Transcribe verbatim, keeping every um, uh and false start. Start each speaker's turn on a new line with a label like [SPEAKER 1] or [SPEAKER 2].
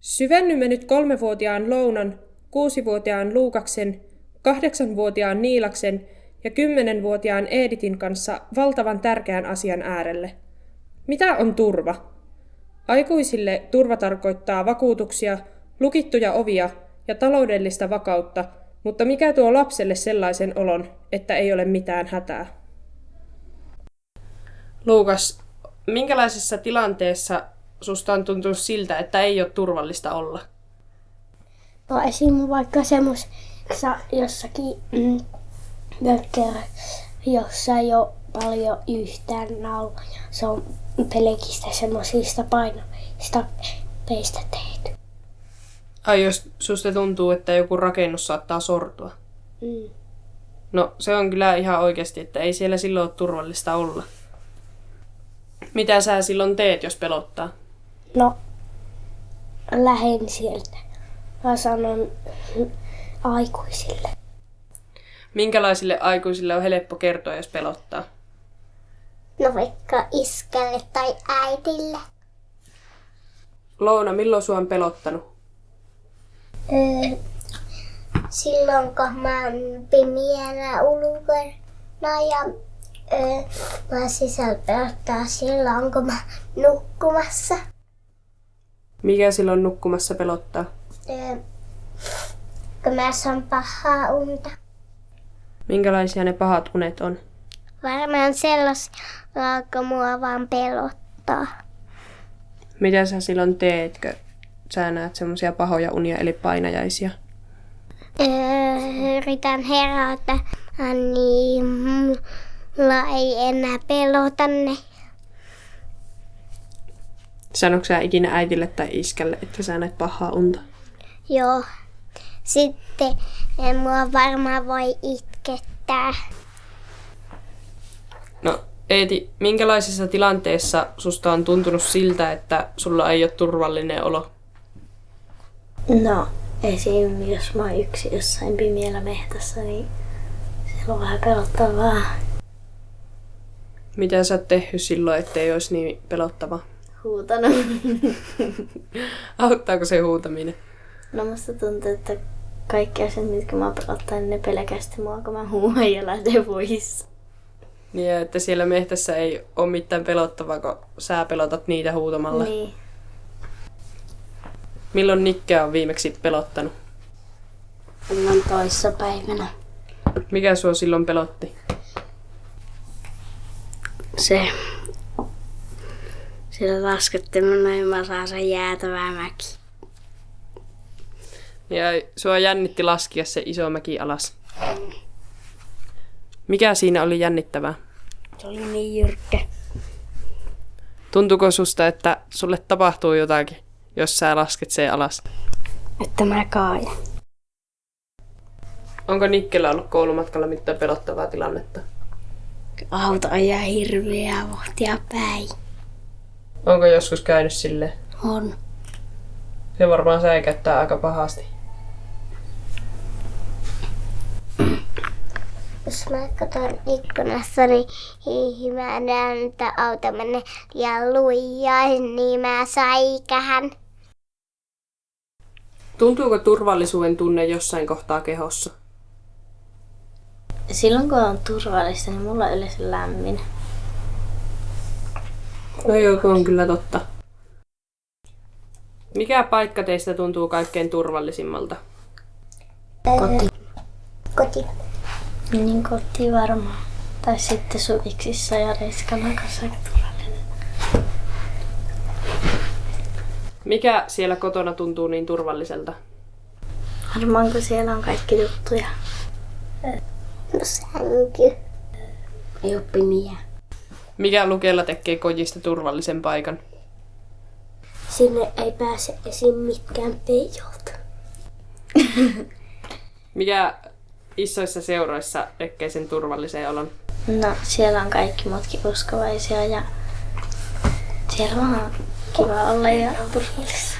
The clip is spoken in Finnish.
[SPEAKER 1] Syvennymme nyt kolmevuotiaan Lounan, kuusivuotiaan Luukaksen, kahdeksanvuotiaan Niilaksen ja kymmenenvuotiaan Eeditin kanssa valtavan tärkeän asian äärelle. Mitä on turva? Aikuisille turva tarkoittaa vakuutuksia, lukittuja ovia ja taloudellista vakautta, mutta mikä tuo lapselle sellaisen olon, että ei ole mitään hätää?
[SPEAKER 2] Luukas, minkälaisessa tilanteessa susta on tuntunut siltä, että ei ole turvallista olla?
[SPEAKER 3] No esim. Vaikka semmoisessa jossakin mm, mökkerössä, jossa ei ole paljon yhtään naulaa. Se on pelkistä semmoisista painavista peistä tehty.
[SPEAKER 2] Ai jos susta tuntuu, että joku rakennus saattaa sortua?
[SPEAKER 3] Mm.
[SPEAKER 2] No se on kyllä ihan oikeasti, että ei siellä silloin ole turvallista olla. Mitä sä silloin teet, jos pelottaa?
[SPEAKER 3] No, lähden sieltä. Mä sanon aikuisille.
[SPEAKER 2] Minkälaisille aikuisille on helppo kertoa, jos pelottaa?
[SPEAKER 4] No vaikka iskälle tai äitille.
[SPEAKER 2] Louna, milloin sua on pelottanut?
[SPEAKER 4] Öö, silloin kun mä oon pimeänä ulkona ja öö, mä sisällä pelottaa silloin kun mä nukkumassa.
[SPEAKER 2] Mikä silloin nukkumassa pelottaa?
[SPEAKER 4] Öö, kun mä saan pahaa unta.
[SPEAKER 2] Minkälaisia ne pahat unet on?
[SPEAKER 4] Varmaan sellaisia, kun mua vaan pelottaa.
[SPEAKER 2] Mitä sä silloin teetkö? Sä näet semmosia pahoja unia eli painajaisia.
[SPEAKER 4] Öö, yritän herätä, niin mulla ei enää pelota ne.
[SPEAKER 2] Sanoitko sä ikinä äitille tai iskälle, että sä näet pahaa unta?
[SPEAKER 4] Joo. Sitten en mua varmaan voi itkettää.
[SPEAKER 2] No Eeti, minkälaisessa tilanteessa susta on tuntunut siltä, että sulla ei ole turvallinen olo?
[SPEAKER 3] No, esim. Jos mä oon yksin jossain pimeällä mehtässä, niin siellä on vähän pelottavaa.
[SPEAKER 2] Mitä sä oot tehnyt silloin, ettei olisi niin pelottava?
[SPEAKER 3] Huutanut.
[SPEAKER 2] Auttaako se huutaminen?
[SPEAKER 3] No musta tuntuu, että kaikki asiat, mitkä mä pelottaa, niin ne pelkästään mua, kun mä huuan ja lähden pois.
[SPEAKER 2] Niin, että siellä mehtässä ei ole mitään pelottavaa, kun sä pelotat niitä huutamalla.
[SPEAKER 3] Niin.
[SPEAKER 2] Milloin Nikkeä on viimeksi pelottanut?
[SPEAKER 3] Silloin toissa päivänä.
[SPEAKER 2] Mikä sua silloin pelotti?
[SPEAKER 3] Se. Siellä laskettiin minä ja mä saan sen jäätävää mäki.
[SPEAKER 2] Ja sua jännitti laskea se iso mäki alas. Mikä siinä oli jännittävää?
[SPEAKER 3] Se oli niin jyrkkä.
[SPEAKER 2] Tuntuuko susta, että sulle tapahtuu jotakin, jos sä lasket sen alas?
[SPEAKER 3] Että mä kaajan.
[SPEAKER 2] Onko Nikkellä ollut koulumatkalla mitään pelottavaa tilannetta?
[SPEAKER 3] Auto ajaa hirveää vauhtia päin.
[SPEAKER 2] Onko joskus käynyt silleen?
[SPEAKER 3] On.
[SPEAKER 2] Se varmaan säikäyttää aika pahasti.
[SPEAKER 4] Jos mä katson ikkunassa, niin mä näen, että auto menee liian lujaa, niin mä säikähän.
[SPEAKER 2] Tuntuuko turvallisuuden tunne jossain kohtaa kehossa?
[SPEAKER 3] Silloin kun on turvallista, niin mulla on yleensä lämmin.
[SPEAKER 2] No joo, on kyllä totta. Mikä paikka teistä tuntuu kaikkein turvallisimmalta?
[SPEAKER 3] Koti.
[SPEAKER 4] Koti.
[SPEAKER 3] Niin koti varmaan. Tai sitten Suviksissa ja Reiskana kanssa aika turvallinen.
[SPEAKER 2] Mikä siellä kotona tuntuu niin turvalliselta?
[SPEAKER 3] Varmaan kun siellä on kaikki juttuja.
[SPEAKER 4] No sänky.
[SPEAKER 3] Ei oo pimiä.
[SPEAKER 2] Mikä Lukella tekee kojista turvallisen paikan?
[SPEAKER 3] Sinne ei pääse esim. Mitkään peijolta.
[SPEAKER 2] Mikä isoissa seuroissa tekee sen turvallisen olon?
[SPEAKER 3] No siellä on kaikki muutkin uskovaisia ja siellä on kiva olla ja turvallista.